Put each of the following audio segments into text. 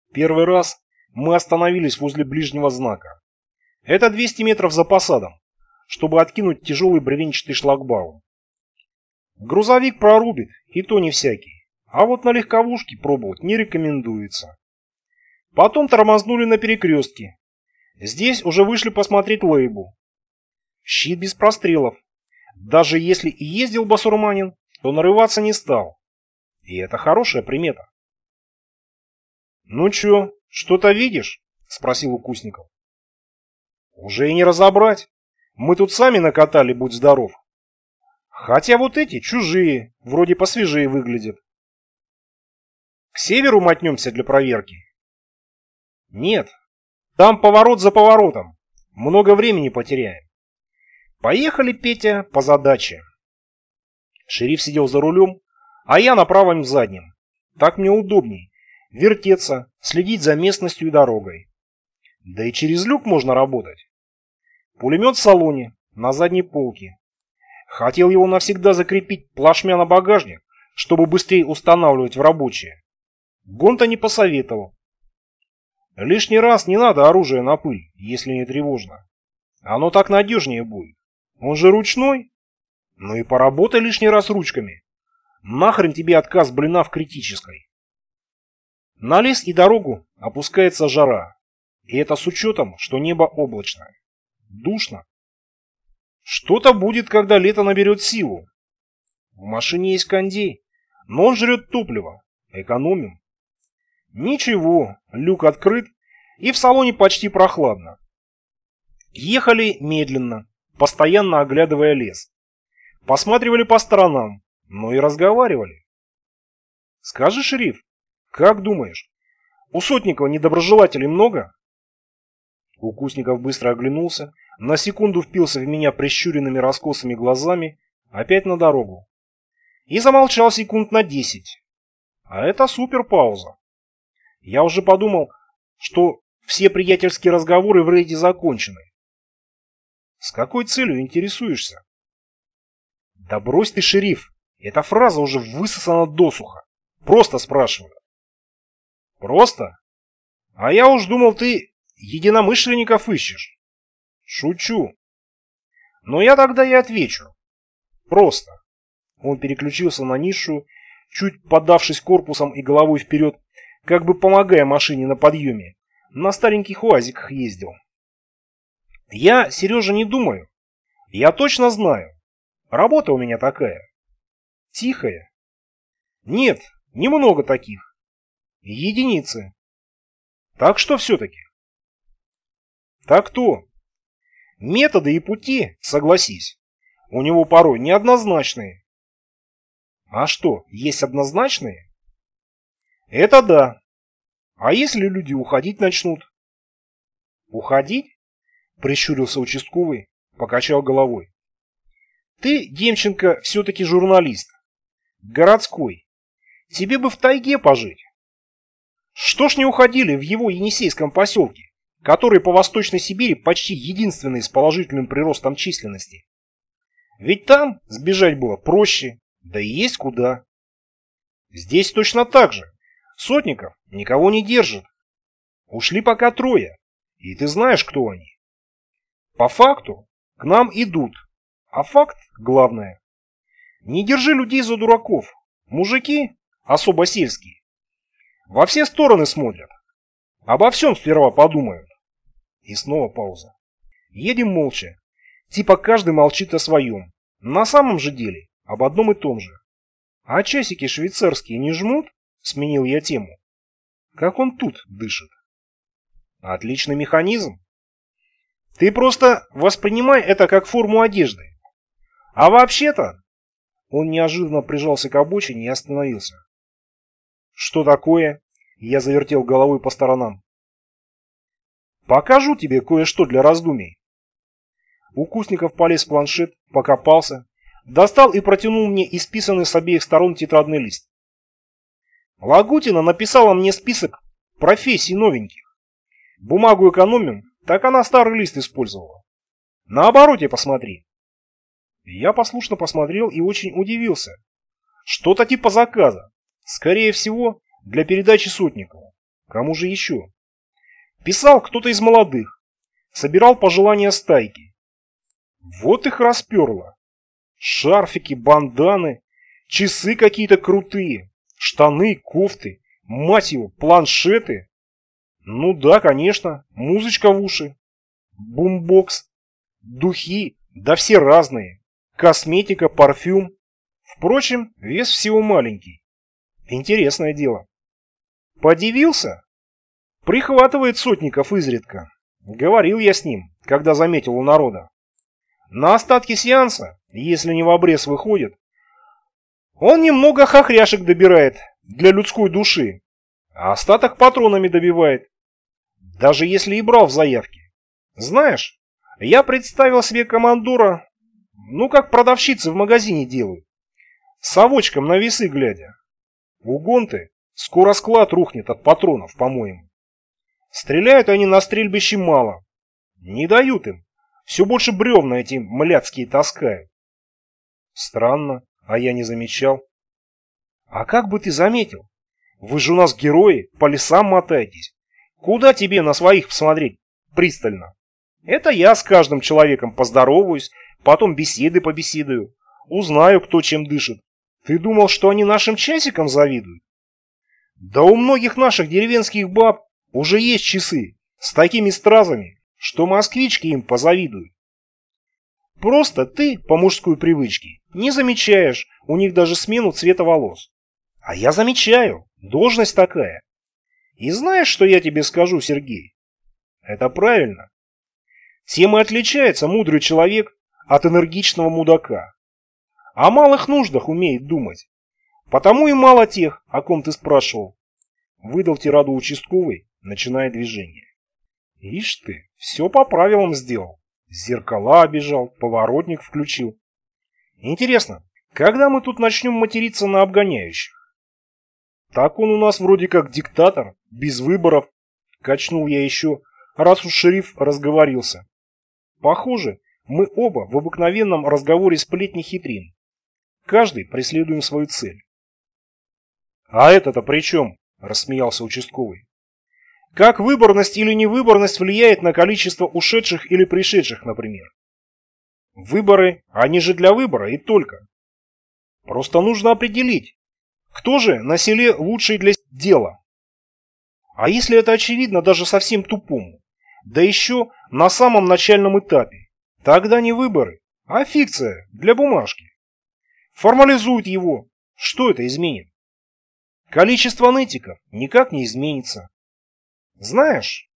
Первый раз мы остановились возле ближнего знака. Это 200 метров за посадом, чтобы откинуть тяжелый бревенчатый шлагбаум. Грузовик прорубит, и то не всякий. А вот на легковушке пробовать не рекомендуется. Потом тормознули на перекрестке. Здесь уже вышли посмотреть лейбу. Щит без прострелов. Даже если и ездил басурманин, то нарываться не стал. И это хорошая примета. «Ну чё, что-то видишь?» — спросил Укусников. «Уже и не разобрать. Мы тут сами накатали, будь здоров. Хотя вот эти чужие, вроде посвежее выглядят. К северу мотнемся для проверки?» «Нет, там поворот за поворотом. Много времени потеряем. Поехали, Петя, по задаче». Шериф сидел за рулем, а я на правом заднем. Так мне удобней. Вертеться, следить за местностью и дорогой. Да и через люк можно работать. Пулемет в салоне, на задней полке. Хотел его навсегда закрепить плашмя на багажник, чтобы быстрее устанавливать в рабочее. Гонта не посоветовал. Лишний раз не надо оружие на пыль, если не тревожно. Оно так надежнее будет. Он же ручной. Ну и поработай лишний раз ручками. Нахрен тебе отказ блина в критической. На лес и дорогу опускается жара. И это с учетом, что небо облачное. Душно. Что-то будет, когда лето наберет силу. В машине есть кондей, но он жрет топливо. Экономим. Ничего, люк открыт, и в салоне почти прохладно. Ехали медленно, постоянно оглядывая лес. Посматривали по сторонам, но и разговаривали. «Скажи, шериф, как думаешь, у Сотникова недоброжелателей много?» Укусников быстро оглянулся, на секунду впился в меня прищуренными раскосыми глазами, опять на дорогу. И замолчал секунд на 10. А это супер пауза. Я уже подумал, что все приятельские разговоры в рейде закончены. С какой целью интересуешься? Да брось ты, шериф, эта фраза уже высосана досуха. Просто спрашиваю. Просто? А я уж думал, ты единомышленников ищешь. Шучу. Но я тогда и отвечу. Просто. Он переключился на низшую, чуть подавшись корпусом и головой вперед, как бы помогая машине на подъеме. На стареньких УАЗиках ездил. Я, Сережа, не думаю. Я точно знаю. Работа у меня такая. Тихая. Нет, немного таких. Единицы. Так что все-таки? Так то. Методы и пути, согласись, у него порой неоднозначные. А что, есть однозначные? Это да. А если люди уходить начнут? Уходить? Прищурился участковый, покачал головой. Ты, Демченко, все-таки журналист. Городской. Тебе бы в тайге пожить. Что ж не уходили в его Енисейском поселке, который по Восточной Сибири почти единственный с положительным приростом численности? Ведь там сбежать было проще, да и есть куда. Здесь точно так же. Сотников никого не держит. Ушли пока трое, и ты знаешь, кто они. По факту к нам идут. А факт главное. Не держи людей за дураков. Мужики, особо сельские, во все стороны смотрят. Обо всем сперва подумают. И снова пауза. Едем молча. Типа каждый молчит о своем. На самом же деле об одном и том же. А часики швейцарские не жмут? Сменил я тему. Как он тут дышит? Отличный механизм. Ты просто воспринимай это как форму одежды. А вообще-то... Он неожиданно прижался к обочине и остановился. Что такое? Я завертел головой по сторонам. Покажу тебе кое-что для раздумий. Укусников полез в планшет, покопался, достал и протянул мне исписанный с обеих сторон тетрадный лист. Лагутина написала мне список профессий новеньких. Бумагу экономим, так она старый лист использовала. На обороте посмотри. Я послушно посмотрел и очень удивился. Что-то типа заказа. Скорее всего, для передачи Сотникову. Кому же еще? Писал кто-то из молодых. Собирал пожелания стайки. Вот их расперло. Шарфики, банданы, часы какие-то крутые, штаны, кофты, мать его, планшеты. Ну да, конечно, музычка в уши, бумбокс, духи, да все разные, косметика, парфюм. Впрочем, вес всего маленький. Интересное дело. Подивился? Прихватывает сотников изредка. Говорил я с ним, когда заметил у народа. На остатки сеанса, если не в обрез выходит, он немного хохряшек добирает для людской души, а остаток патронами добивает, даже если и брал в заявке. Знаешь, я представил себе командора, ну как продавщицы в магазине делают, с совочком на весы глядя. Угон-то, скоро склад рухнет от патронов, по-моему. Стреляют они на стрельбище мало, не дают им. Все больше бревна эти мляцкие таскают. Странно, а я не замечал. А как бы ты заметил? Вы же у нас герои, по лесам мотаетесь. Куда тебе на своих посмотреть пристально? Это я с каждым человеком поздороваюсь, потом беседы побеседую. Узнаю, кто чем дышит. Ты думал, что они нашим часикам завидуют? Да у многих наших деревенских баб уже есть часы с такими стразами, что москвички им позавидуют. Просто ты, по мужской привычке, не замечаешь у них даже смену цвета волос. А я замечаю, должность такая. И знаешь, что я тебе скажу, Сергей? Это правильно. Тем и отличается мудрый человек от энергичного мудака. О малых нуждах умеет думать. Потому и мало тех, о ком ты спрашивал. Выдал тираду участковый, начиная движение. Ишь ты, все по правилам сделал. Зеркала обежал, поворотник включил. Интересно, когда мы тут начнем материться на обгоняющих? Так он у нас вроде как диктатор, без выборов. Качнул я еще, раз уж шериф разговорился. Похоже, мы оба в обыкновенном разговоре сплетни хитрин. Каждый преследуем свою цель. А это-то при чем? Рассмеялся участковый. Как выборность или невыборность влияет на количество ушедших или пришедших, например? Выборы, они же для выбора и только. Просто нужно определить, кто же на селе лучший для дела. А если это очевидно даже совсем тупому, да еще на самом начальном этапе, тогда не выборы, а фикция для бумажки. Формализуют его, что это изменит? Количество нытиков никак не изменится. Знаешь,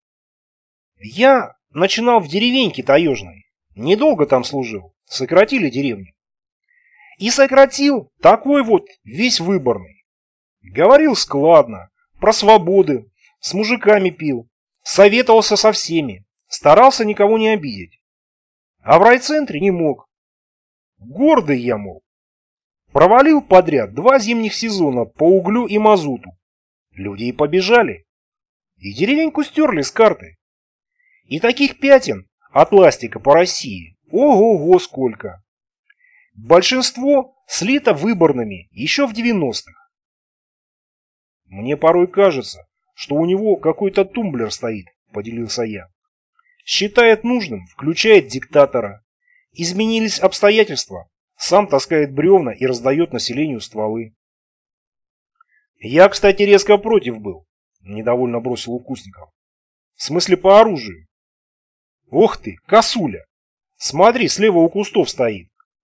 я начинал в деревеньке таежной, недолго там служил, сократили деревню. И сократил такой вот весь выборный. Говорил складно, про свободы, с мужиками пил, советовался со всеми, старался никого не обидеть. А в райцентре не мог. Гордый я, мол. Провалил подряд 2 зимних сезона по углю и мазуту. Люди и побежали. И деревеньку стерли с карты. И таких пятен от ластика по России ого-го сколько. Большинство слито выборными еще в 90-х. Мне порой кажется, что у него какой-то тумблер стоит, поделился я. Считает нужным, включает диктатора. Изменились обстоятельства, сам таскает бревна и раздает населению стволы. Я, кстати, резко против был. Недовольно бросил Укусников. В смысле по оружию. Ох ты, косуля! Смотри, слева у кустов стоит.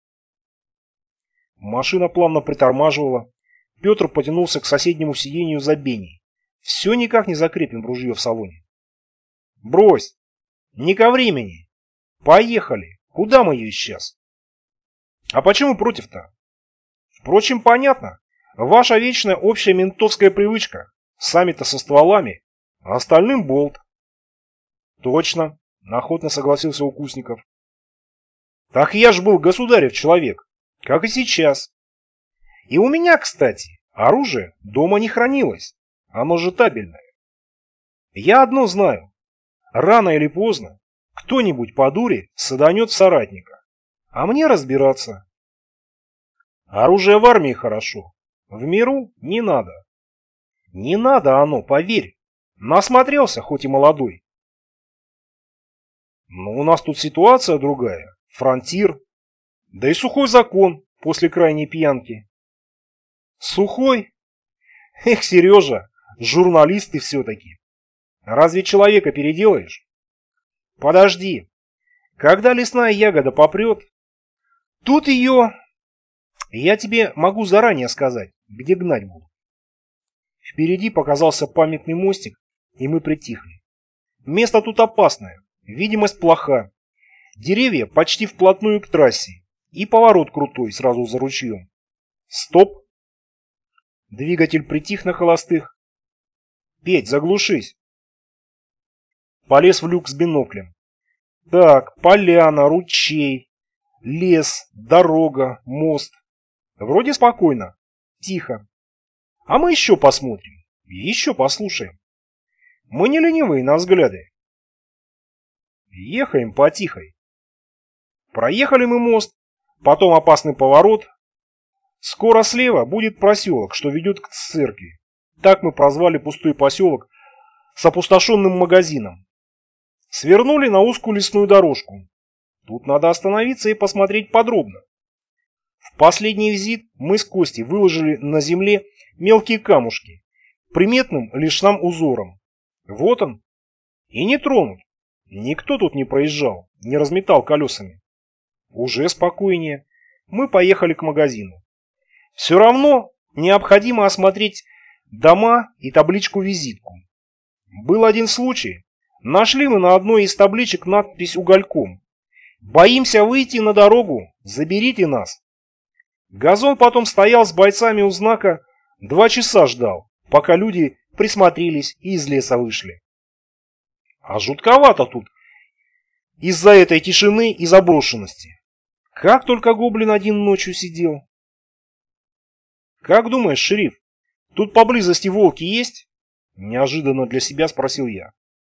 Машина плавно притормаживала. Петр потянулся к соседнему сиденью за Беней. Все никак не закрепим ружье в салоне. Брось! Не ко времени. Поехали. Куда мы ее сейчас? А почему против-то? Впрочем, понятно. Ваша вечная общая ментовская привычка. Сами-то со стволами, а остальным болт. Точно, охотно согласился Укусников. Так я ж был государев человек, как и сейчас. И у меня, кстати, оружие дома не хранилось. Оно же табельное. Я одно знаю. Рано или поздно кто-нибудь по дуре саданет в соратника. А мне разбираться. Оружие в армии хорошо. В миру не надо. Не надо оно, поверь. Насмотрелся, хоть и молодой. Но у нас тут ситуация другая. Фронтир. Да и сухой закон после крайней пьянки. Сухой? Эх, Сережа, журналист ты все-таки. Разве человека переделаешь? Подожди. Когда лесная ягода попрет, тут ее... Я тебе могу заранее сказать, где гнать буду. Впереди показался памятный мостик, и мы притихли. Место тут опасное, видимость плоха. Деревья почти вплотную к трассе, и поворот крутой сразу за ручьем. Стоп! Двигатель притих на холостых. Петь, заглушись. Полез в люк с биноклем. Так, поляна, ручей, лес, дорога, мост. Вроде спокойно, тихо. А мы еще посмотрим, еще послушаем. Мы не ленивые на взгляды. Ехаем потихой. Проехали мы мост, потом опасный поворот. Скоро слева будет проселок, что ведет к церкви. Так мы прозвали пустой поселок с опустошенным магазином. Свернули на узкую лесную дорожку. Тут надо остановиться и посмотреть подробно. В последний визит мы с Костей выложили на земле мелкие камушки, приметным лишь нам узором. Вот он. И не тронут. Никто тут не проезжал, не разметал колесами. Уже спокойнее. Мы поехали к магазину. Все равно необходимо осмотреть дома и табличку-визитку. Был один случай. Нашли мы на одной из табличек надпись угольком. «Боимся выйти на дорогу, заберите нас». Газон потом стоял с бойцами у знака, 2 часа ждал, пока люди присмотрелись и из леса вышли. А жутковато тут из-за этой тишины и заброшенности. Как только гоблин один ночью сидел. «Как думаешь, шериф, тут поблизости волки есть?» Неожиданно для себя спросил я.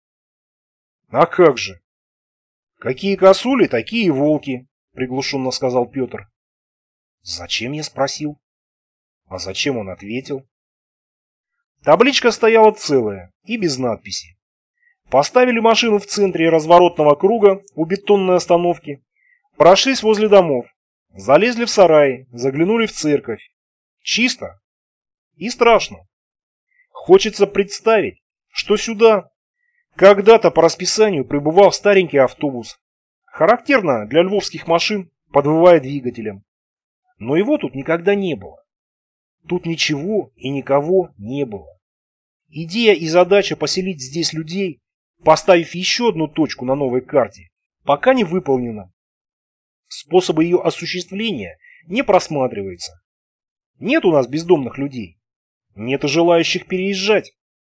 «А как же? Какие косули, такие и волки», приглушенно сказал Петр. «Зачем?» я спросил. А зачем он ответил? Табличка стояла целая и без надписи. Поставили машину в центре разворотного круга у бетонной остановки, прошлись возле домов, залезли в сараи, заглянули в церковь. Чисто и страшно. Хочется представить, что сюда когда-то по расписанию прибывал старенький автобус. Характерно для львовских машин, подвывая двигателем. Но его тут никогда не было. Тут ничего и никого не было. Идея и задача поселить здесь людей, поставив еще одну точку на новой карте, пока не выполнена. Способы ее осуществления не просматриваются. Нет у нас бездомных людей. Нет и желающих переезжать.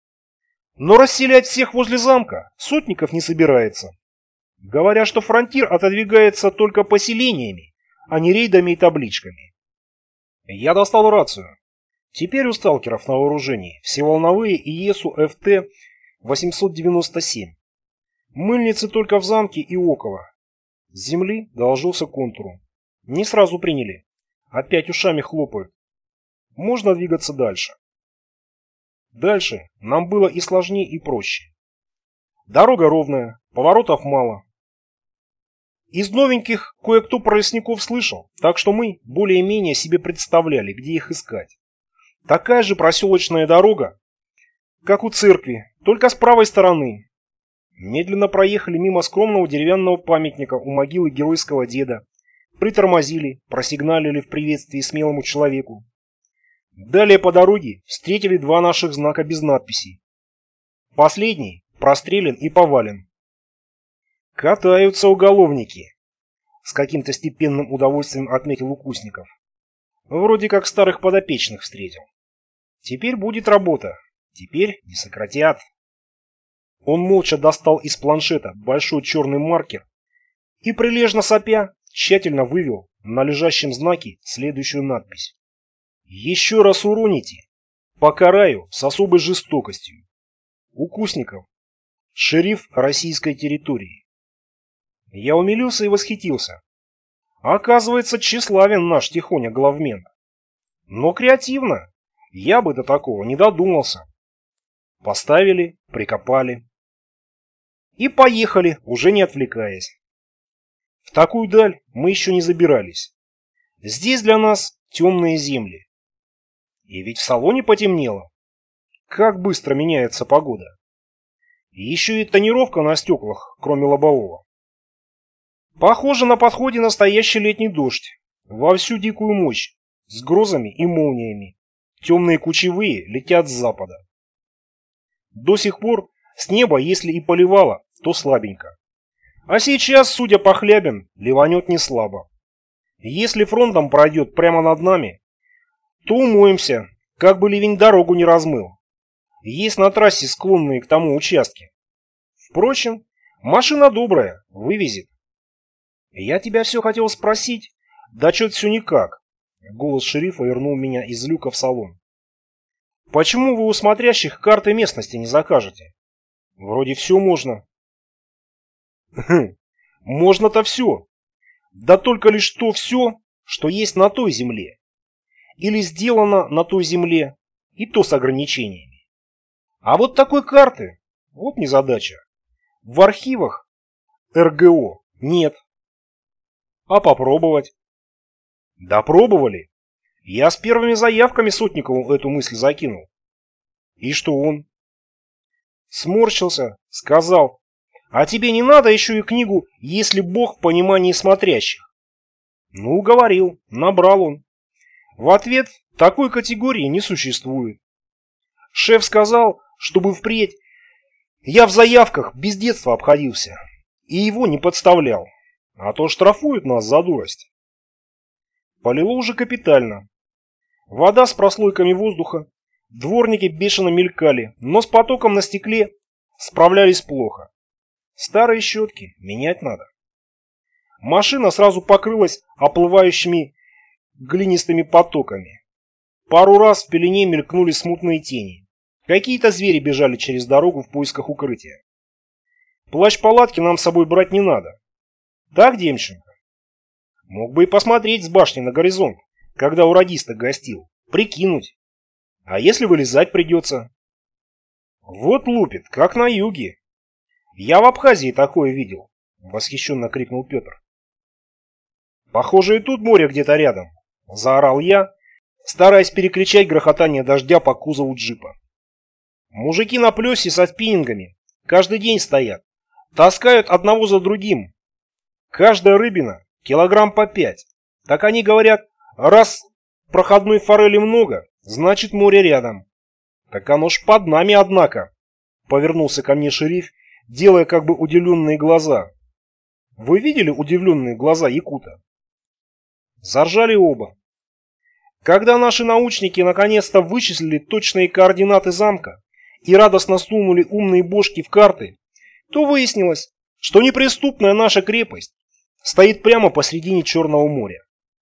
Но расселять всех возле замка Сотников не собирается. Говоря, что фронтир отодвигается только поселениями, а не рейдами и табличками. Я достал рацию. Теперь у сталкеров на вооружении всеволновые ИЕСу ФТ-897. Мыльницы только в замке и около. С земли доложился контуру. Не сразу приняли. Опять ушами хлопают. Можно двигаться дальше. Дальше нам было и сложнее, и проще. Дорога ровная, поворотов мало. Из новеньких кое-кто про лесников слышал, так что мы более-менее себе представляли, где их искать. Такая же проселочная дорога, как у церкви, только с правой стороны. Медленно проехали мимо скромного деревянного памятника у могилы геройского деда, притормозили, просигналили в приветствии смелому человеку. Далее по дороге встретили 2 наших знака без надписей. Последний прострелен и повален. «Катаются уголовники», — с каким-то степенным удовольствием отметил Укусников. «Вроде как старых подопечных встретил. Теперь будет работа, теперь не сократят». Он молча достал из планшета большой черный маркер и, прилежно сопя, тщательно вывел на лежащем знаке следующую надпись. «Еще раз уроните, покараю с особой жестокостью. Укусников, шериф российской территории». Я умилился и восхитился. Оказывается, тщеславен наш тихоня главмен. Но креативно. Я бы до такого не додумался. Поставили, прикопали. И поехали, уже не отвлекаясь. В такую даль мы еще не забирались. Здесь для нас темные земли. И ведь в салоне потемнело. Как быстро меняется погода. И еще и тонировка на стеклах, кроме лобового. Похоже, на подходе настоящий летний дождь. Во всю дикую мощь, с грозами и молниями. Темные кучевые летят с запада. До сих пор с неба, если и поливало, то слабенько. А сейчас, судя по хлябям, ливанет не слабо. Если фронтом пройдет прямо над нами, то умоемся, как бы ливень дорогу не размыл. Есть на трассе склонные к тому участки. Впрочем, машина добрая, вывезет. Я тебя все хотел спросить, да чё-то все никак. Голос шерифа вернул меня из люка в салон. Почему вы у смотрящих карты местности не закажете? Вроде все можно. Можно-то все. Да только лишь то все, что есть на той земле. Или сделано на той земле, и то с ограничениями. А вот такой карты, вот незадача. В архивах РГО нет. А попробовать? Да пробовали. Я с первыми заявками Сотникову эту мысль закинул. И что он? Сморщился, сказал: а тебе не надо еще и книгу «Если Бог в понимании смотрящих»? Ну, говорил, набрал он. В ответ такой категории не существует. Шеф сказал, чтобы впредь я в заявках без детства обходился и его не подставлял, а то штрафуют нас за дурость. Полило уже капитально. Вода с прослойками воздуха, дворники бешено мелькали, но с потоком на стекле справлялись плохо. Старые щетки менять надо. Машина сразу покрылась оплывающими глинистыми потоками. Пару раз в пелене мелькнули смутные тени. Какие-то звери бежали через дорогу в поисках укрытия. Плащ-палатки нам с собой брать не надо. Так, Демченко? Мог бы и посмотреть с башни на горизонт, когда у радиста гостил. Прикинуть. А если вылезать придется? Вот лупит, как на юге. Я в Абхазии такое видел, восхищенно крикнул Петр. Похоже, и тут море где-то рядом, заорал я, стараясь перекричать грохотание дождя по кузову джипа. Мужики на плесе со спиннингами каждый день стоят, таскают одного за другим. Каждая рыбина килограмм по 5. Так они говорят, раз проходной форели много, значит море рядом. Так оно ж под нами, однако. Повернулся ко мне шериф, делая как бы удивленные глаза. Вы видели удивленные глаза якута? Заржали оба. Когда наши научники наконец-то вычислили точные координаты замка и радостно сунули умные бошки в карты, то выяснилось, что неприступная наша крепость стоит прямо посредине Черного моря.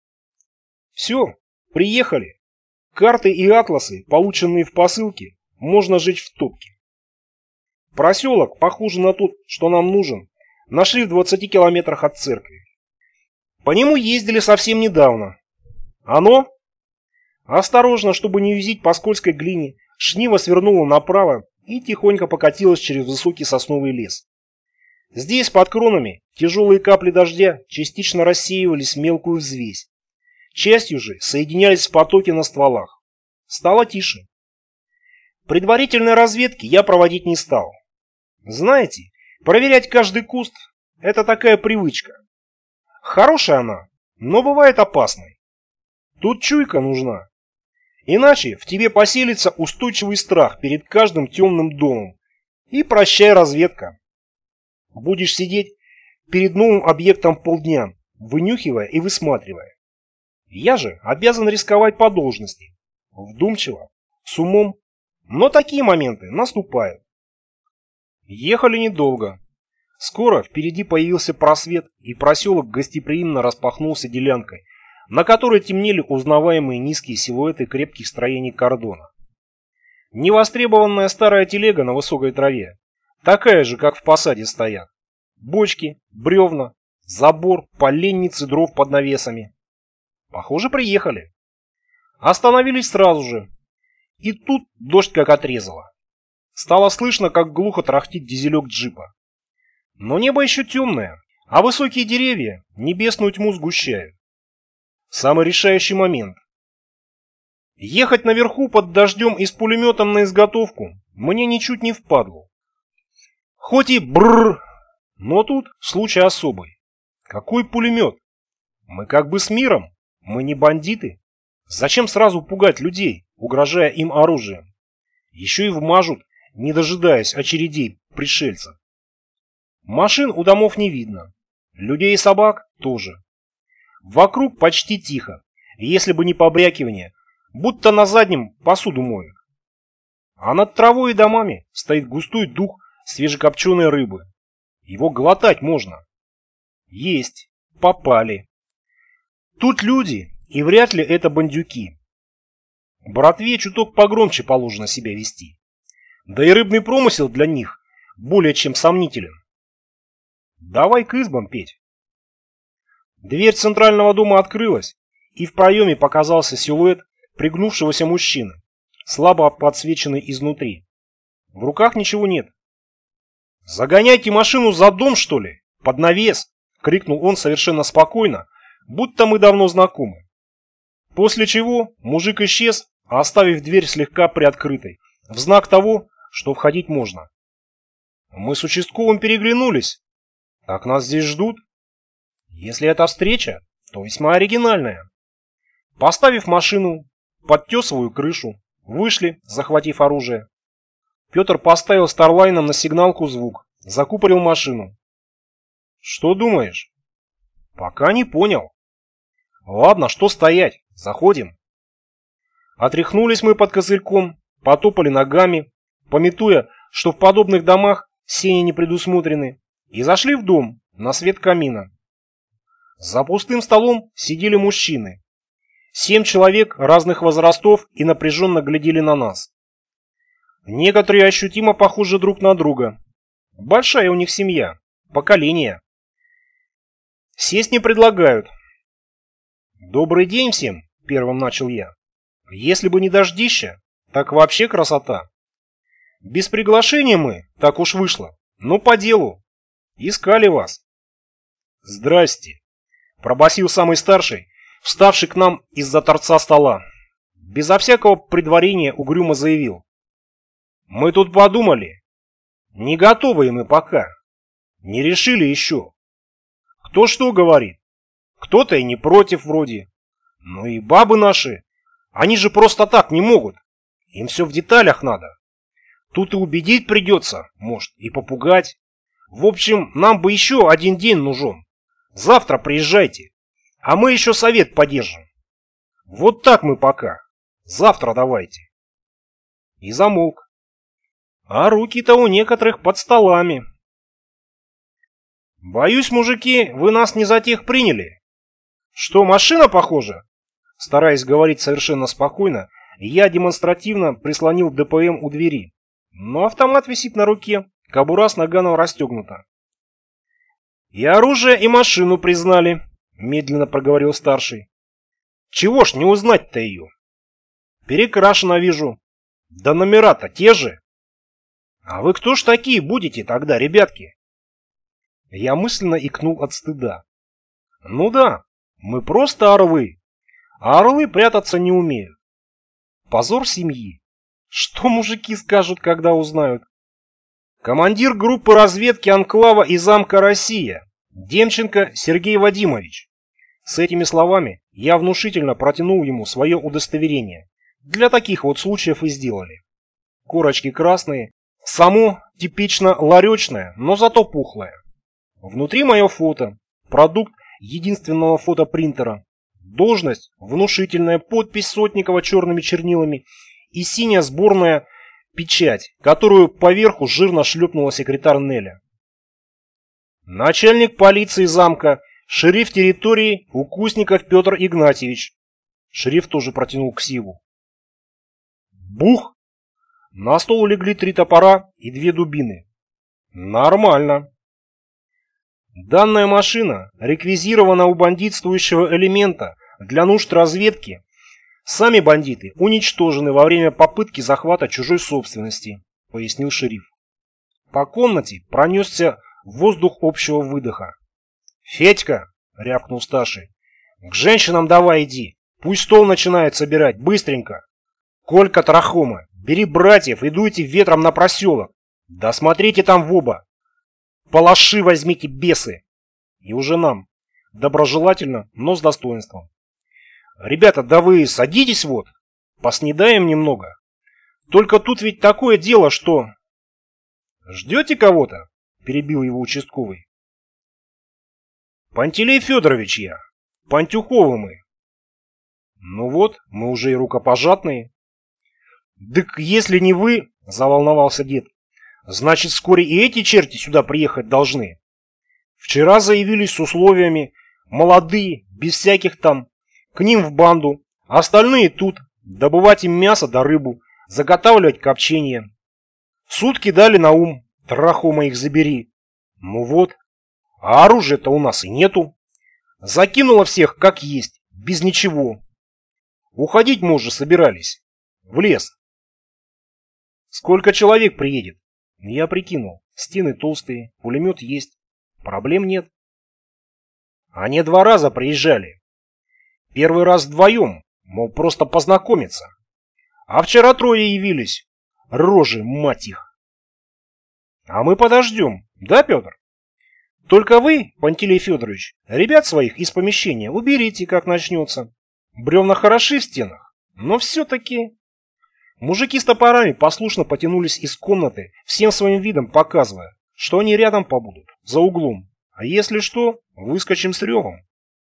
Все, приехали. Карты и атласы, полученные в посылке, можно сжечь в топке. Проселок, похожий на тот, что нам нужен, нашли в 20 километрах от церкви. По нему ездили совсем недавно. Оно? Осторожно, чтобы не юзить по скользкой глине, Шнива свернула направо и тихонько покатилась через высокий сосновый лес. Здесь, под кронами, тяжелые капли дождя частично рассеивались в мелкую взвесь. Частью же соединялись в потоке на стволах. Стало тише. Предварительной разведки я проводить не стал. Знаете, проверять каждый куст – это такая привычка. Хорошая она, но бывает опасной. Тут чуйка нужна. Иначе в тебе поселится устойчивый страх перед каждым темным домом. И прощай разведка. Будешь сидеть перед новым объектом полдня, вынюхивая и высматривая. Я же обязан рисковать по должности. Вдумчиво, с умом. Но такие моменты наступают. Ехали недолго. Скоро впереди появился просвет, и проселок гостеприимно распахнулся делянкой, на которой темнели узнаваемые низкие силуэты крепких строений кордона. Невостребованная старая телега на высокой траве, такая же, как в посаде стоят. Бочки, бревна, забор, поленницы дров под навесами. Похоже, приехали. Остановились сразу же. И тут дождь как отрезало. Стало слышно, как глухо трахтит дизелек джипа. Но небо еще темное, а высокие деревья небесную тьму сгущают. Самый решающий момент. Ехать наверху под дождем и с пулеметом на изготовку мне ничуть не впадло. Хоть и бррр, но тут случай особый. Какой пулемет? Мы как бы с миром, мы не бандиты. Зачем сразу пугать людей, угрожая им оружием? Еще и вмажут, не дожидаясь очередей пришельцев. Машин у домов не видно, людей и собак тоже. Вокруг почти тихо, если бы не побрякивание, будто на заднем посуду моют. А над травой и домами стоит густой дух свежекопченой рыбы. Его глотать можно. Есть, попали. Тут люди, и вряд ли это бандюки. Братве чуток погромче положено себя вести. Да и рыбный промысел для них более чем сомнителен. Давай к избам, Петь. Дверь центрального дома открылась, и в проеме показался силуэт пригнувшегося мужчины, слабо подсвеченный изнутри. В руках ничего нет. «Загоняйте машину за дом, что ли? Под навес!» — крикнул он совершенно спокойно, будто мы давно знакомы. После чего мужик исчез, оставив дверь слегка приоткрытой, в знак того, что входить можно. Мы с участковым переглянулись. Так нас здесь ждут? Если это встреча, то весьма оригинальная. Поставив машину под тесовую крышу, вышли, захватив оружие. Петр поставил старлайном на сигналку звук, закупорил машину. Что думаешь? Пока не понял. Ладно, что стоять, заходим. Отряхнулись мы под козырьком, потопали ногами, памятуя, что в подобных домах сени не предусмотрены, и зашли в дом на свет камина. За пустым столом сидели мужчины. 7 человек разных возрастов и напряженно глядели на нас. Некоторые ощутимо похожи друг на друга. Большая у них семья, поколение. Сесть не предлагают. «Добрый день всем», — первым начал я. «Если бы не дождище, так вообще красота. Без приглашения мы, так уж вышло, но по делу. Искали вас». «Здрасте», — пробасил самый старший, вставший к нам из-за торца стола. Безо всякого предварения угрюмо заявил. «Мы тут подумали. Не готовы мы пока. Не решили еще. Кто что говорит. Кто-то и не против вроде. Ну и бабы наши, они же просто так не могут. Им все в деталях надо. Тут и убедить придется, может, и попугать. В общем, нам бы еще один день нужен. Завтра приезжайте, а мы еще совет подержим. Вот так мы пока. Завтра давайте». И замолк. А руки-то у некоторых под столами. «Боюсь, мужики, вы нас не за тех приняли. Что, машина похожа?» Стараясь говорить совершенно спокойно, я демонстративно прислонил ДПМ у двери. Но автомат висит на руке, кобура с наганом расстегнута. «И оружие, и машину признали», — медленно проговорил старший. «Чего ж не узнать-то ее? Перекрашено вижу. Да номера-то те же. А вы кто ж такие будете тогда, ребятки?» Я мысленно икнул от стыда. «Ну да, мы просто орлы, а орлы прятаться не умеют. Позор семьи. Что мужики скажут, когда узнают?» «Командир группы разведки Анклава и замка Россия, Демченко Сергей Вадимович». С этими словами я внушительно протянул ему свое удостоверение. Для таких вот случаев и сделали. Корочки красные, само типично ларечное, но зато пухлое. Внутри мое фото, продукт единственного фотопринтера, должность, внушительная подпись Сотникова черными чернилами и синяя сборная печать, которую поверху жирно шлепнула секретарь Неля. Начальник полиции замка, шериф территории Укусников Петр Игнатьевич. Шериф тоже протянул ксиву. Бух! На стол легли 3 топора и 2 дубины. Нормально. Данная машина реквизирована у бандитствующего элемента для нужд разведки. Сами бандиты уничтожены во время попытки захвата чужой собственности. пояснил шериф. По комнате пронесся воздух общего выдоха. «Федька!» — рявкнул старший. «К женщинам давай иди! Пусть стол начинает собирать, быстренько! Колька Трахома, бери братьев и дуйте ветром на проселок! Да смотрите там в оба! Палаши возьмите, бесы!» И уже нам, доброжелательно, но с достоинством. «Ребята, да вы садитесь вот! Поснедаем немного! Только тут ведь такое дело, что...» «Ждете кого-то?» — перебил его участковый. «Пантелей Федорович я. Пантюховы мы». «Ну вот, мы уже и рукопожатные». «Дык, если не вы, — заволновался дед, — значит, вскоре и эти черти сюда приехать должны. Вчера заявились с условиями, молодые, без всяких там, к ним в банду, а остальные тут, добывать им мясо да рыбу, заготавливать копчение. Сутки дали на ум, Трахома их забери. Ну вот, а оружия-то у нас и нету. Закинуло всех как есть, без ничего. Уходить мы уже собирались. В лес. Сколько человек приедет? Я прикинул. Стены толстые, пулемет есть. Проблем нет. Они 2 раза приезжали. Первый раз вдвоем, мол, просто познакомиться. А вчера 3 явились. Рожи, мать их. А мы подождем, да, Петр? Только вы, Пантелей Федорович, ребят своих из помещения уберите, как начнется. Бревна хороши в стенах, но все-таки... Мужики с топорами послушно потянулись из комнаты, всем своим видом показывая, что они рядом побудут, за углом. А если что, выскочим с ревом.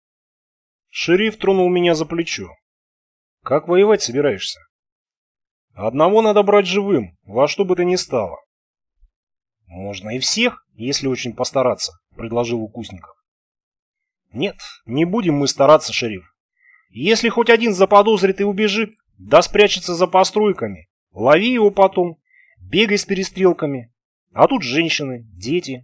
Шериф тронул меня за плечо. Как воевать собираешься? Одного надо брать живым, во что бы то ни стало. Можно и всех, если очень постараться, предложил Укусников. Нет, не будем мы стараться, шериф. Если хоть один заподозрит и убежит, да спрячется за постройками, лови его потом, бегай с перестрелками. А тут женщины, дети.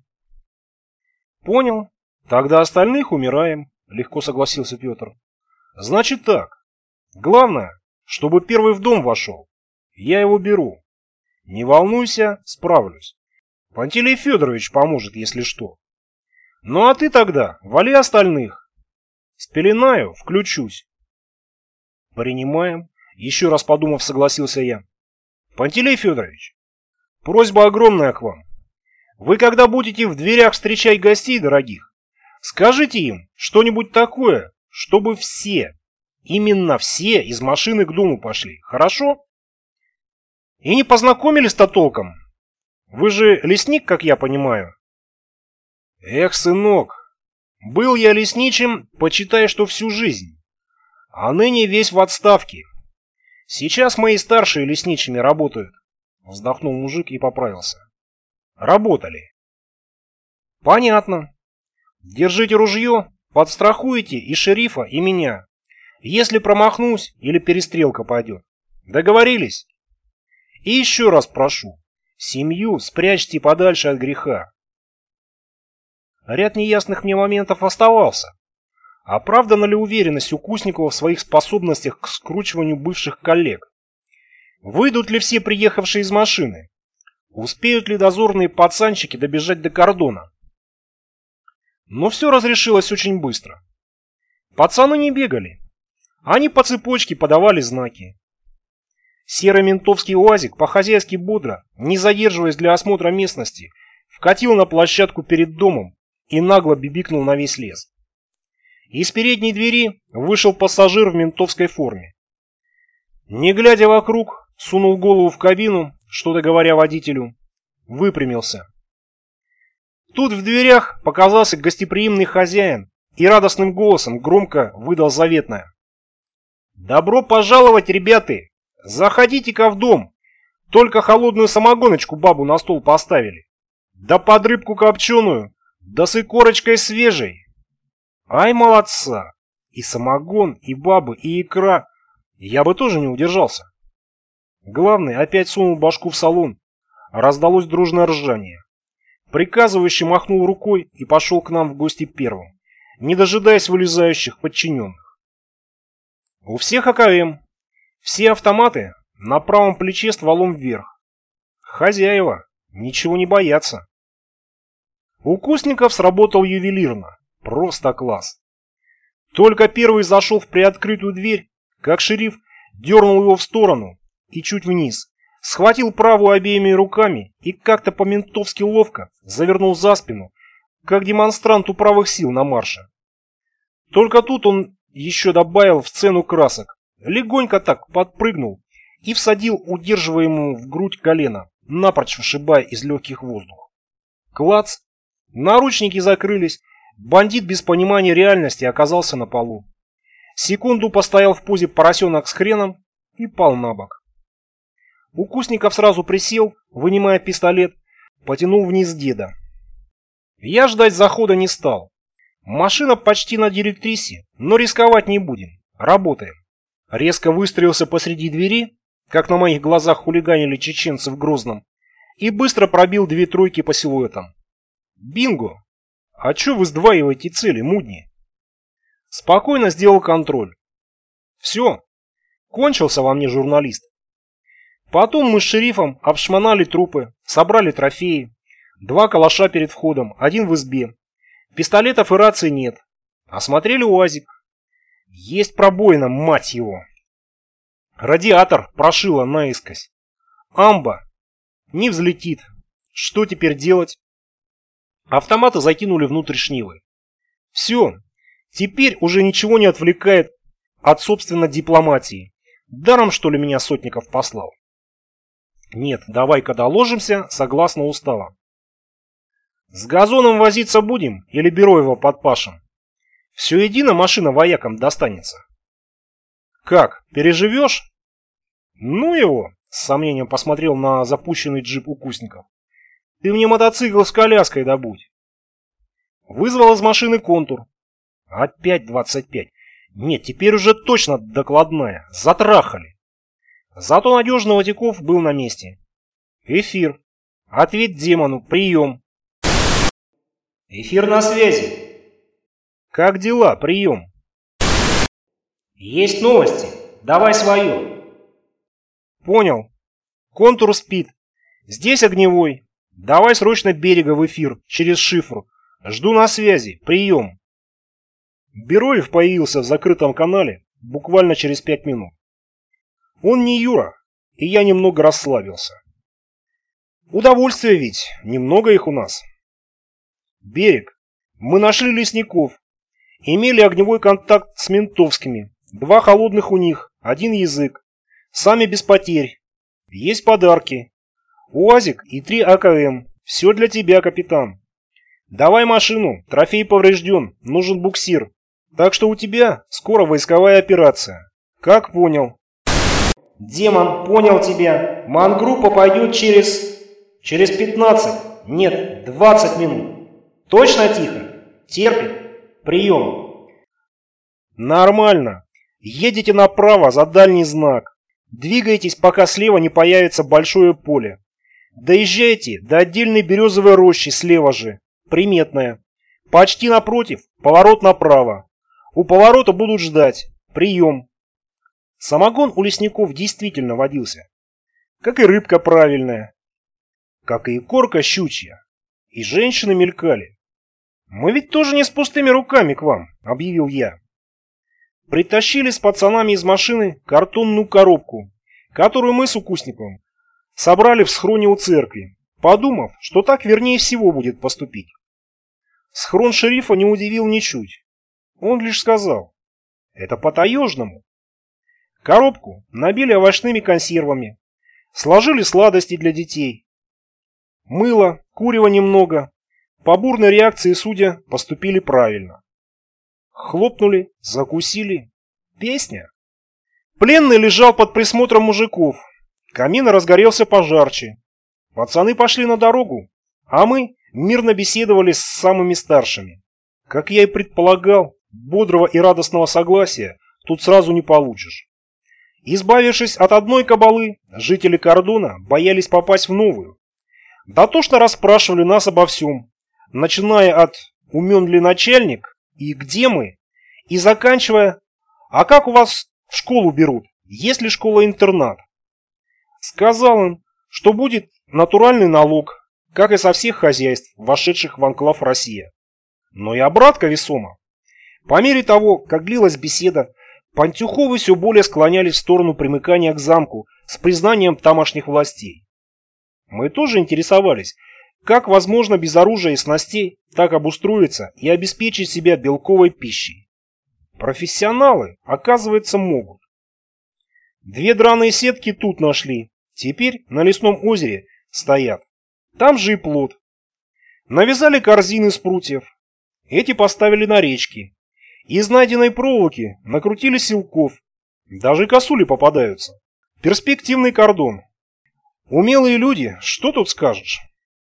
Понял. Тогда остальных умираем, легко согласился Петр. Значит так. Главное, чтобы первый в дом вошел. Я его беру. Не волнуйся, справлюсь. Пантелей Федорович поможет, если что. Ну а ты тогда вали остальных. Спеленаю, включусь. Принимаем. Еще раз подумав, согласился я. Пантелей Федорович, просьба огромная к вам. Вы когда будете в дверях встречать гостей дорогих, скажите им что-нибудь такое, чтобы все, именно все из машины к дому пошли. Хорошо? И не познакомились-то толком. Вы же лесник, как я понимаю. Эх, сынок, был я лесничим, почитай, что всю жизнь. А ныне весь в отставке. Сейчас мои старшие лесничими работают. Вздохнул мужик и поправился. Работали. Понятно. Держите ружье, подстрахуйте и шерифа, и меня. Если промахнусь или перестрелка пойдет. Договорились? И еще раз прошу, семью спрячьте подальше от греха. Ряд неясных мне моментов оставался. Оправдана ли уверенность Укусникова в своих способностях к скручиванию бывших коллег? Выйдут ли все приехавшие из машины? Успеют ли дозорные пацанчики добежать до кордона? Но все разрешилось очень быстро. Пацаны не бегали. Они по цепочке подавали знаки. Серый ментовский УАЗик по-хозяйски бодро, не задерживаясь для осмотра местности, вкатил на площадку перед домом и нагло бибикнул на весь лес. Из передней двери вышел пассажир в ментовской форме. Не глядя вокруг, сунул голову в кабину, что-то говоря водителю, выпрямился. Тут в дверях показался гостеприимный хозяин и радостным голосом громко выдал заветное. «Добро пожаловать, ребята! Заходите-ка в дом! Только холодную самогоночку бабу на стол поставили. Да под рыбку копченую, да с икорочкой свежей. Ай, молодца! И самогон, и бабы, и икра. Я бы тоже не удержался». Главный опять сунул башку в салон. Раздалось дружное ржание. Приказывающий махнул рукой и пошел к нам в гости первым, не дожидаясь вылезающих подчиненных. У всех АКМ. Все автоматы на правом плече стволом вверх. Хозяева ничего не боятся. Укусников сработал ювелирно. Просто класс. Только первый зашел в приоткрытую дверь, как шериф дернул его в сторону и чуть вниз, схватил правую обеими руками и как-то по-ментовски ловко завернул за спину, как демонстрант у правых сил на марше. Только тут он еще добавил в сцену красок, легонько так подпрыгнул и всадил удерживаемому в грудь колено, напрочь вышибая из легких воздух. Клац! Наручники закрылись, бандит без понимания реальности оказался на полу. Секунду постоял в позе поросенок с хреном и пал на бок. Укусников сразу присел, вынимая пистолет, потянул вниз деда. Я ждать захода не стал. Машина почти на директрисе, но рисковать не будем. Работаем. Резко выстрелился посреди двери, как на моих глазах хулиганили чеченцы в Грозном, и быстро пробил 2 тройки по силуэтам. Бинго! А чё вы сдваиваете цели, мудни? Спокойно сделал контроль. Все. Кончился во мне журналист. Потом мы с шерифом обшмонали трупы, собрали трофеи. 2 калаша перед входом, 1 в избе. Пистолетов и рации нет. Осмотрели УАЗик. Есть пробоина, мать его. Радиатор прошило наискось. Амба. Не взлетит. Что теперь делать? Автоматы закинули внутрь шнивы. Все. Теперь уже ничего не отвлекает от, собственно, дипломатии. Даром, что ли, меня Сотников послал? Нет, давай-ка доложимся, согласно устава. С газоном возиться будем или Бероева подпашем? Все едино машина воякам достанется. Как, переживешь? Ну его, с сомнением посмотрел на запущенный джип Укусников. Ты мне мотоцикл с коляской добудь. Вызвал из машины контур. Опять 25. Нет, теперь уже точно докладная. Затрахали. Зато надежный Ватяков был на месте. Эфир. Ответь демону. Прием. Эфир на связи. Как дела? Прием. Есть новости. Давай свою. Понял. Контур спит. Здесь огневой. Давай срочно берега в эфир, через шифр. Жду на связи. Прием. Бероев появился в закрытом канале буквально через 5 минут. Он не Юра, и я немного расслабился. Удовольствие ведь, немного их у нас. Берег. Мы нашли лесников. Имели огневой контакт с ментовскими. 2 холодных у них, 1 язык. Сами без потерь. Есть подарки. УАЗик и 3 АКМ. Все для тебя, капитан. Давай машину, трофей поврежден, нужен буксир. Так что у тебя скоро войсковая операция. Как понял? Демон, понял тебя. Мангруппа пойдет через 15, нет, 20 минут. Точно тихо? Терпит? Прием. Нормально. Едете направо за дальний знак. Двигайтесь, пока слева не появится большое поле. Доезжайте до отдельной березовой рощи слева же, приметная. Почти напротив, поворот направо. У поворота будут ждать. Прием. Самогон у лесников действительно водился. Как и рыбка правильная. Как и корка щучья. И женщины мелькали. Мы ведь тоже не с пустыми руками к вам, объявил я. Притащили с пацанами из машины картонную коробку, которую мы с Укусниковым собрали в схроне у церкви, подумав, что так вернее всего будет поступить. Схрон шерифа не удивил ничуть. Он лишь сказал: это по-таежному. Коробку набили овощными консервами, сложили сладости для детей. Мыло, курева немного. По бурной реакции, судя, поступили правильно. Хлопнули, закусили. Песня. Пленный лежал под присмотром мужиков. Камин разгорелся пожарче. Пацаны пошли на дорогу, а мы мирно беседовали с самыми старшими. Как я и предполагал, бодрого и радостного согласия тут сразу не получишь. Избавившись от одной кабалы, жители кордона боялись попасть в новую. Дотошно расспрашивали нас обо всем, начиная от «умен ли начальник» и «где мы?», и заканчивая «а как у вас в школу берут, есть ли школа-интернат?». Сказал им, что будет натуральный налог, как и со всех хозяйств, вошедших в анклав Россия. Но и обратка весома. По мере того, как длилась беседа, Пантюховы все более склонялись в сторону примыкания к замку с признанием тамошних властей. Мы тоже интересовались, как возможно без оружия и снастей так обустроиться и обеспечить себя белковой пищей. Профессионалы, оказывается, могут. 2 драные сетки тут нашли, теперь на лесном озере стоят. Там же и плот. Навязали корзины с прутьев. Эти поставили на речке. Из найденной проволоки накрутили силков. Даже косули попадаются. Перспективный кордон. Умелые люди, что тут скажешь?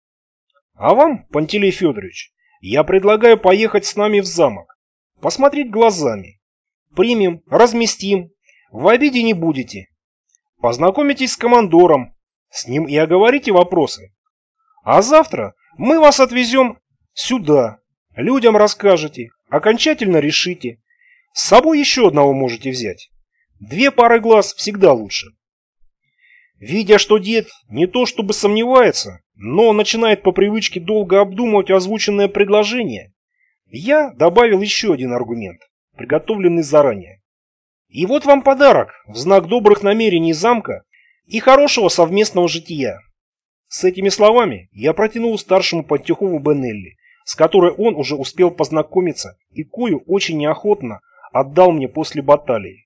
А вам, Пантелей Федорович, я предлагаю поехать с нами в замок. Посмотреть глазами. Примем, разместим. В обиде не будете. Познакомитесь с командором. С ним и оговорите вопросы. А завтра мы вас отвезем сюда. Людям расскажете. Окончательно решите. С собой еще одного можете взять. 2 пары глаз всегда лучше. Видя, что дед не то чтобы сомневается, но начинает по привычке долго обдумывать озвученное предложение, я добавил еще один аргумент, приготовленный заранее. И вот вам подарок в знак добрых намерений замка и хорошего совместного жития. С этими словами я протянул старшему Пантюхову Бенелли, с которой он уже успел познакомиться и кою очень неохотно отдал мне после баталии.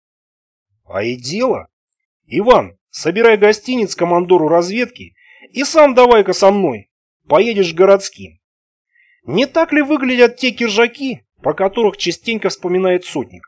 А и дело. Иван, собирай гостиниц командору разведки и сам давай-ка со мной, поедешь городским. Не так ли выглядят те киржаки, про которых частенько вспоминает сотник?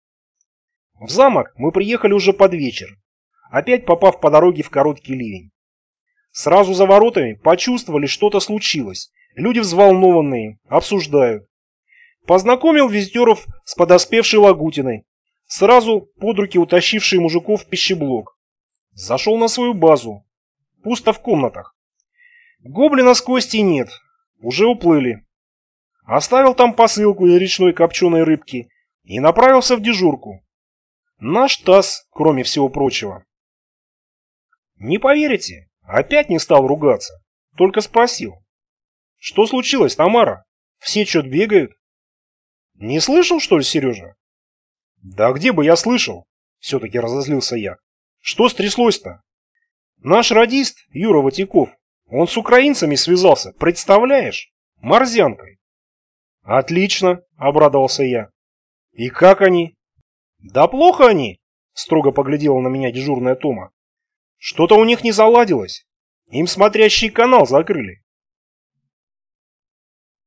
В замок мы приехали уже под вечер, опять попав по дороге в короткий ливень. Сразу за воротами почувствовали, что-то случилось. Люди взволнованные, обсуждают. Познакомил визитеров с подоспевшей Лагутиной, сразу под руки утащившей мужиков в пищеблок. Зашел на свою базу. Пусто в комнатах. Гоблина с Костей нет, уже уплыли. Оставил там посылку из речной копченой рыбки и направился в дежурку. Наш ТАСС, кроме всего прочего. Не поверите, опять не стал ругаться, только спросил. Что случилось, Тамара? Все что-то бегают. Не слышал, что ли, Сережа? Да где бы я слышал? Все-таки разозлился я. Что стряслось-то? Наш радист, Юра Ватяков, он с украинцами связался, представляешь? Морзянкой. Отлично, обрадовался я. И как они? Да плохо они, строго поглядела на меня дежурная Тома. Что-то у них не заладилось. Им смотрящий канал закрыли.